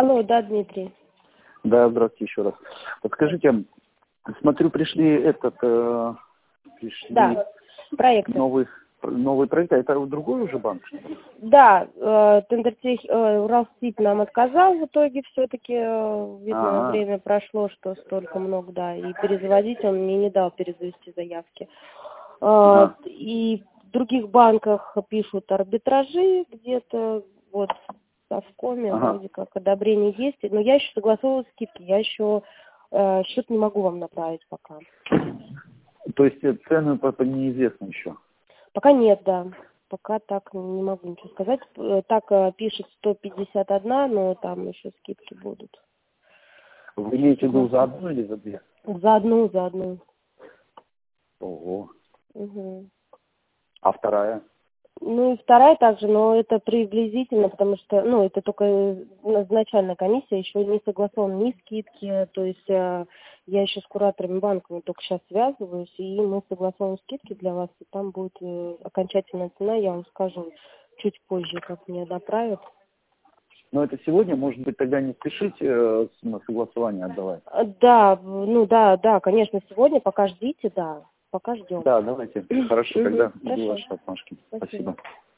Алло, да, Дмитрий. Да, здравствуйте еще раз. Подскажите, смотрю, пришли Да, проекты. новый проект, а это другой уже банк? Да, Уралсиб нам отказал в итоге все-таки, видно, время прошло, что столько много, да, и перезаводить он мне не дал перезавести заявки. И в других банках пишут арбитражи где-то, вот, в Совкоме вроде как одобрение есть, но я еще согласовывала скидки, я еще счет не могу вам направить пока. То есть цены неизвестны еще? Пока нет, да. Пока так не могу ничего сказать. Так пишет 151, но там еще скидки будут. Вы имеете в виду за одну или за две? За одну. Ого. Угу. А вторая? Ну и вторая также, но это приблизительно, потому что, это только начальная комиссия, еще не согласованы ни скидки, то есть я еще с кураторами банка только сейчас связываюсь, и мы согласовываем скидки для вас, и там будет окончательная цена, я вам скажу чуть позже, как мне направят. Но это сегодня, может быть, тогда не спешите на согласование отдавать? Да, конечно, сегодня, пока ждите, да, пока ждем. Да, давайте. Хорошо, тогда жду Хорошо. ваши отмашки. Спасибо.